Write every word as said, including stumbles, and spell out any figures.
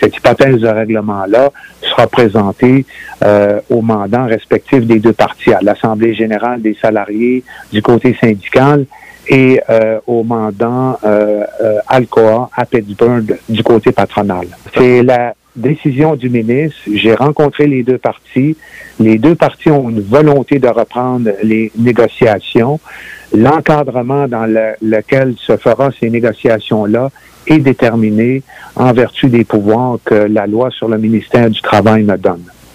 cette hypothèse de règlement-là sera présentée euh, au mandant respectif des deux parties, à l'Assemblée générale des salariés du côté syndical et euh, au mandant euh, euh, Alcoa à Pittsburgh du côté patronal. C'est la décision du ministre. J'ai rencontré les deux parties. Les deux parties ont une volonté de reprendre les négociations. L'encadrement dans le, lequel se fera ces négociations-là est déterminé en vertu des pouvoirs que la loi sur le ministère du Travail me donne.